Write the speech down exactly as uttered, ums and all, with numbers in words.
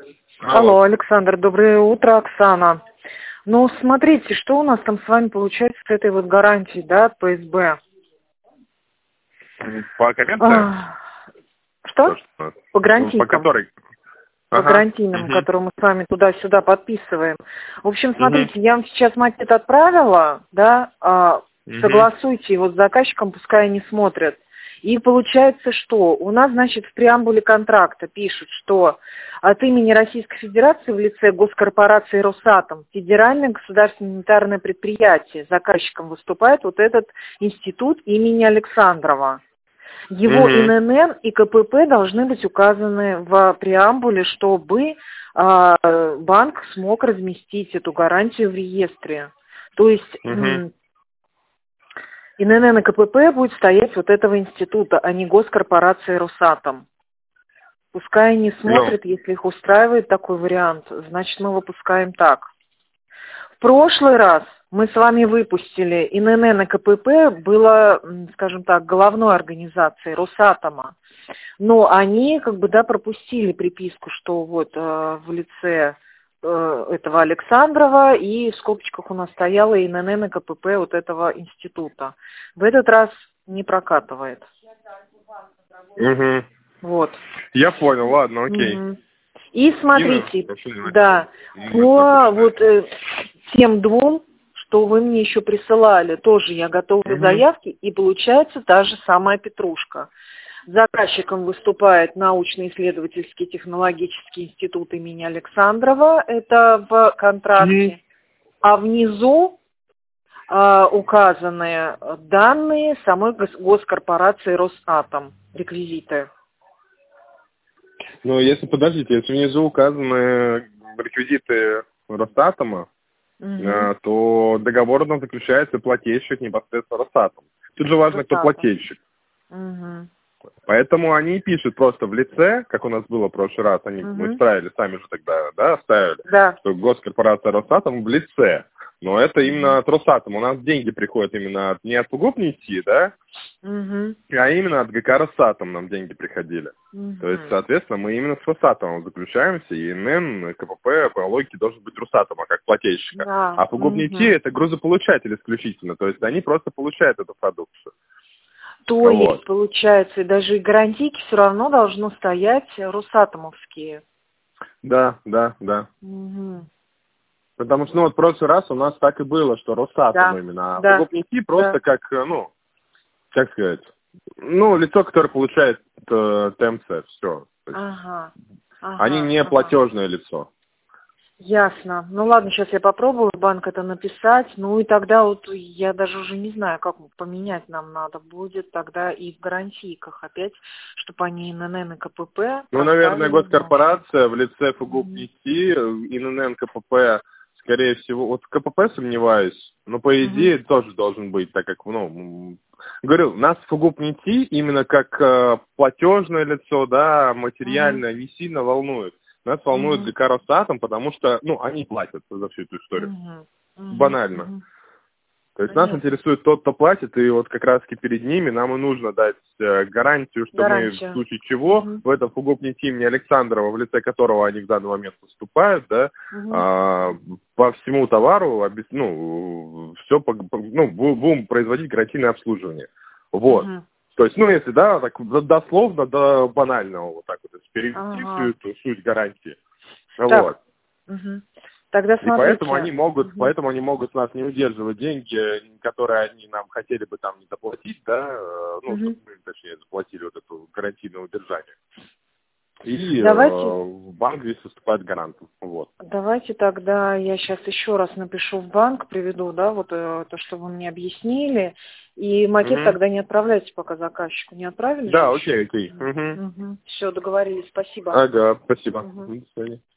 Алло. Алло, Александр, доброе утро, Оксана. Ну, смотрите, что у нас там с вами получается с этой вот гарантией, да, от Пэ Эс Бэ? По коммерции? А, что? То, что... По Ну, по гарантийкам. которой? По Ага. гарантийным, Угу. которые мы с вами туда-сюда подписываем. В общем, Угу. смотрите, я вам сейчас макет отправила, да, а, Угу. согласуйте его с заказчиком, пускай они смотрят. И получается, что у нас, значит, в преамбуле контракта пишут, что от имени Российской Федерации в лице госкорпорации «Росатом» федеральное государственное унитарное предприятие заказчиком выступает вот этот институт имени Александрова. Его Угу. Ин Эн Эн и Ка Пэ Пэ должны быть указаны в преамбуле, чтобы э, банк смог разместить эту гарантию в реестре. То есть Угу. Ин Эн Эн и Ка Пэ Пэ будет стоять вот этого института, а не госкорпорации «Росатом». Пускай они смотрят, Ну. если их устраивает такой вариант, значит мы выпускаем так. В прошлый раз мы с вами выпустили Ин Эн Эн и Ка Пэ Пэ, было, скажем так, головной организацией «Росатома». Но они как бы, да, пропустили приписку, что вот э, в лице э, этого Александрова и в скобочках у нас стояло Ин Эн Эн и Ка Пэ Пэ вот этого института. В этот раз не прокатывает. Угу. Вот. Я понял, ладно, окей. Угу. И смотрите, Именно, да, по вот э, тем двум, что вы мне еще присылали, тоже я готовлю угу. заявки, и получается та же самая петрушка. Заказчиком выступает научно-исследовательский технологический институт имени Александрова, это в контракте, mm. а внизу э, указаны данные самой гос- госкорпорации «Росатом», реквизиты. Ну, если, подождите, если внизу указаны реквизиты Росатома, Угу. то договор там заключается плательщик непосредственно Росатом. Тут же важно, Росатом. кто плательщик. Угу. Поэтому они пишут просто в лице, как у нас было в прошлый раз, они, угу. мы вставили, сами же тогда, да, вставили, да. что госкорпорация Росатом в лице. Но это угу. именно от Росатома. У нас деньги приходят именно от, не от Фугуп-Нефти, да, угу. а именно от Гэ Ка Росатом нам деньги приходили. Угу. То есть, соответственно, мы именно с Росатомом заключаемся, и Ин Эн Эн, Ка Пэ Пэ по логике должен быть Росатома, как плательщика. Да. А Фугуп-Нефти угу. это грузополучатель исключительно, то есть они просто получают эту продукцию. То вот. есть, получается, даже и гарантийки все равно должны стоять росатомовские. Да, да, да. Угу. Потому что, ну, вот в прошлый раз у нас так и было, что Росатом Да. именно, а да. Фугуп-Нефти просто да. как, ну, как сказать, ну, лицо, которое получает э, Тэ Эм Цэ, все. Ага. ага. Они не ага. платежное лицо. Ясно. Ну ладно, сейчас я попробую в банк это написать. Ну и тогда вот я даже уже не знаю, как поменять нам надо будет тогда и в гарантийках опять, чтобы они Ин Эн Эн и Ка Пэ Пэ. Ну, наверное, госкорпорация в лице Фугуп-Нефти, Ин Эн Эн, Ка Пэ Пэ, скорее всего, вот Ка Пэ Пэ сомневаюсь, но по идее mm-hmm. тоже должен быть, так как, ну, говорю, нас Фугуп-Нефти именно как э, платежное лицо, да, материальное, mm-hmm. не сильно волнует. Нас волнует Гэ Ка Росатом, потому что, ну, они платят за всю эту историю. Mm-hmm. Mm-hmm. Банально. Mm-hmm. То есть Понятно. нас интересует тот, кто платит, и вот как раз-таки перед ними нам и нужно дать э, гарантию, что Гарантия. мы в случае чего Mm-hmm. в этом Фугуп-Нефти имени Александрова, в лице которого они в данный момент выступают, да, Mm-hmm. э, по всему товару, ну, все, ну, будем производить гарантийное обслуживание. Вот. Mm-hmm. То есть, ну, если, да, так дословно до банального, вот так вот, перевести ага. всю эту суть гарантии. Так. Вот. Угу. Тогда и смотрите. поэтому они могут, угу. поэтому они могут с нас не удерживать деньги, которые они нам хотели бы там не доплатить, да, ну, угу. чтобы мы, точнее, заплатили вот это гарантийное удержание. И Давайте... э, банк здесь выступает гарантом. Вот. Давайте тогда я сейчас еще раз напишу в банк, приведу, да, вот э, то, что вы мне объяснили, и макет угу. тогда не отправляйте пока заказчику. Не отправили? Да, окей, окей. Угу. Угу. Все, договорились, спасибо. Ага, спасибо. Угу. До свидания.